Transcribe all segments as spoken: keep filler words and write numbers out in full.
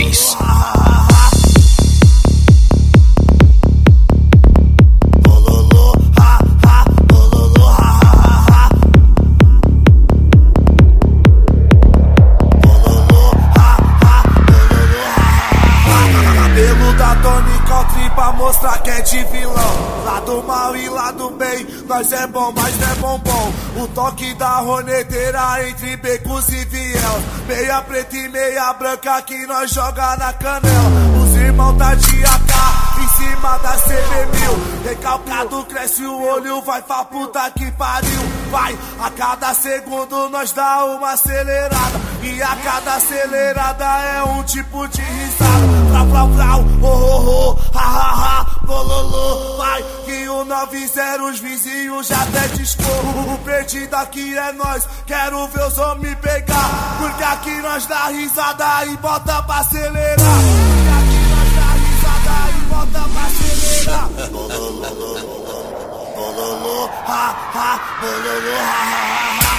Produções. Pra mostrar que é de vilão. Lado mal e lado bem, nós é bom, mas não é bombom. O toque da roneteira entre becos e vielas. Meia preta e meia branca que nós joga na canela. Os irmãos tá de A K em cima da C B mil. Recalcado cresce o olho, vai pra puta que pariu. Vai, a cada segundo nós dá uma acelerada. E a cada acelerada é um tipo de risada. Vrau, vrau, vrau, oh, oh, oh, ha, ha, ha, bololô. Vai, que o nove zero os vizinhos já até discou. O perdido aqui é nós, quero ver os homens pegar. Porque aqui nós dá risada e bota pra acelerar. Porque aqui nós dá risada e bota pra acelerar. Bololô, bololô, ha, ha, bololô, ha, ha, ha.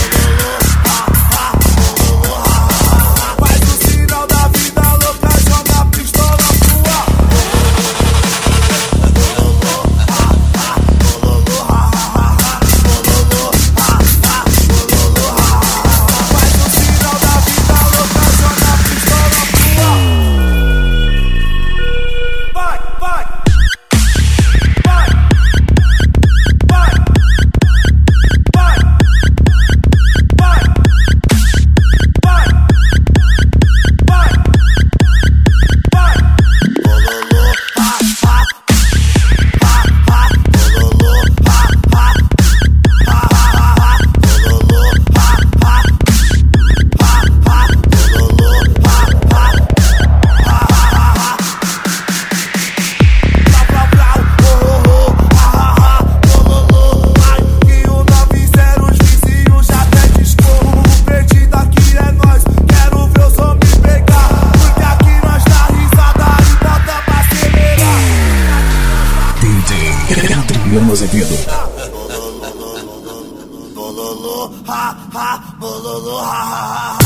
Azevedo. Bololô, ha, ha, bololô, ha, ha, ha.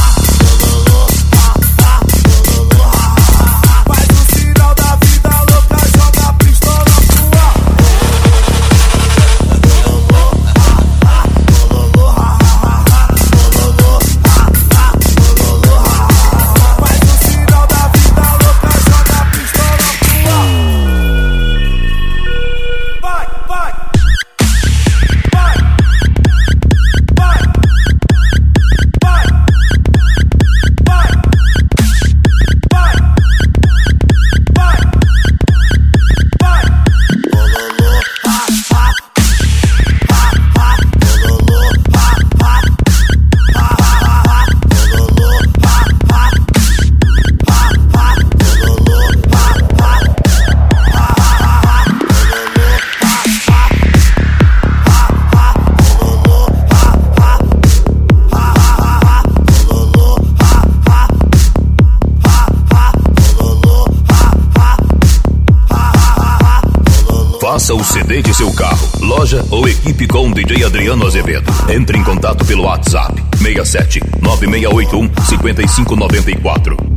Faça o C D de seu carro, loja ou equipe com o D J Adriano Azevedo. Entre em contato pelo WhatsApp seis sete nove seis oito um cinco cinco nove quatro.